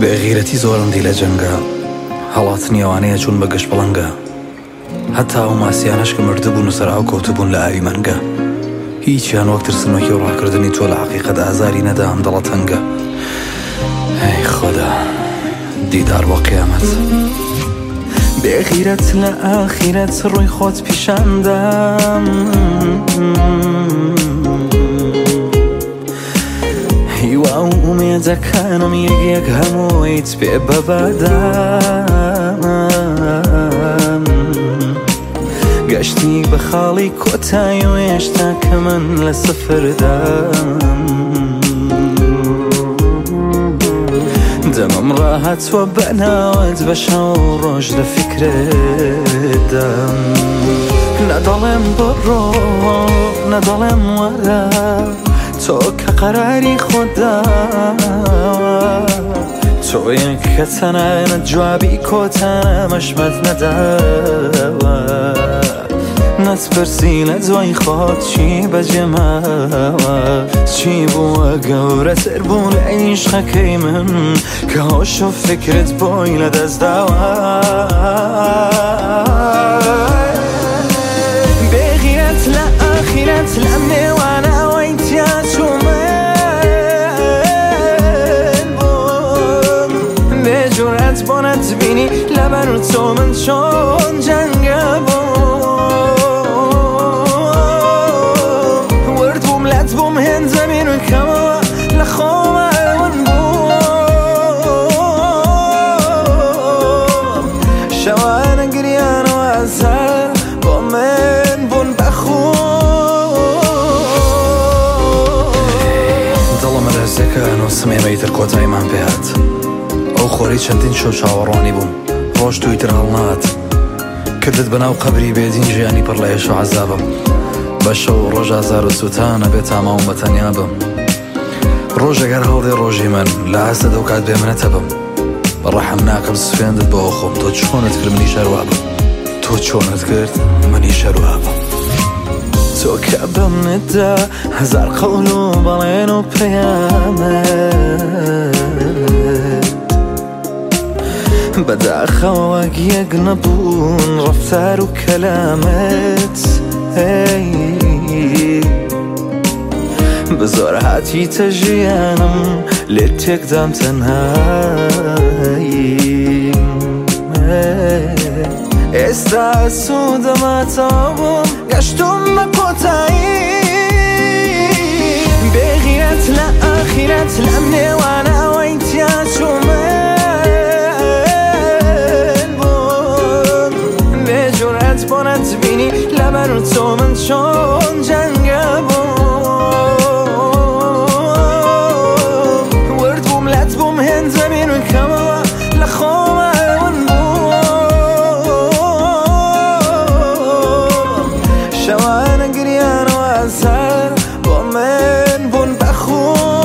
بێغیرەتی زۆرم دی لە جەنگە، هەڵات نیێوانەیە چوون بە گەشت بەڵەنگە، هەتا ئەو ماسیانەش کە مردبوون و سەرهاو کەوتبوون لە ئاوی مەنگە، هیچیان وەک ترسنۆکی و ڕاکردنی تۆ لە حەقیقەتدا ئازاری نەدا ئەم دڵە تەنگە. ئەی خۆدا دیدار بۆ قیامەت. بێغیرەت لە ئاخیرەت ڕووی خۆت پیشاندام، هیوا و ئومێدەکانم یەک هەموویت پێ بەبادام، گەشتی بە خاڵی کۆتایی و هێشتا کە من لە سەفردام، دەمەم ڕاهاتوە بەناوت بە شەو ڕۆژ لە فیکرێدام، نەدەڵێم بڕۆ نەدەڵێم وەرە تۆ کە قەراری خۆدا، تۆ یەک کە تەنانەت جوابی کۆتانەمەشمەت نەداوە، نەتپرسی لە دوای خۆت چی بەجێماوە، چی بووە گەورەتر بوو لە عیشقەکەی من کە هۆش و فکرت بۆی لەدەستداوە. بێغیرەت لە ئاخیرەت لەم نێوانەوەی تیاچوومێن بووم، بێجورەت بۆ نەتبینی لەبەر تۆ من چۆن جەنگە بووم، وردبووم لەت بووم هێندە میرکەوە لە خۆمە ئەون بووم، شەوانە گریانەوە ئەزار بۆ من بوون دڵم لەرزەکان و سمێمەیتر کۆتاییمان پێهات، ئەو خۆری چەندین شەو چاوەڕوانی بووم، ڕۆژ تویتر هەڵنات کردت بەناو قەبری بێدین ژیانی پڕ لە هێش و عەزابم، بە شەو ڕۆژ ئازار و سوتانە بێت تاماوم بەتەنیا بم، ڕۆژێگەر هەڵدێ ڕۆژی من لە ئاستە دەو کات بێ منەتە بم، بەڕەحم ناکەم سوێندت بەوە خۆم، تۆ چۆنت کرد منی شەروا بم، تۆ چۆنت کرد منی شەروا بم، تۆ کە بەم نەدا هەزار قەول و بەڵێن و پەیامەت، بەداخەوە وەک یەک نەبوون ڕەفتار و کەلامەت، بە زۆر هاتیتە ژیانم لێت تێکدام تەنهاییم، ئێستا سوودەماتەوە بووم گەشتم بە کۆتایی، بێغیرەت لە ئاخیرەت لەم نێوانەوەی تیاچوومێن بووم، بێجورەت بۆ نەتبینی لەبەر تۆ من چۆن جەنگە بووم، وردبووم لەت بووم هێندە میرکەوە لە خۆمە ئەون بووم، شەوانە گریانەوە ئەزار بۆ من بوون بەخۆ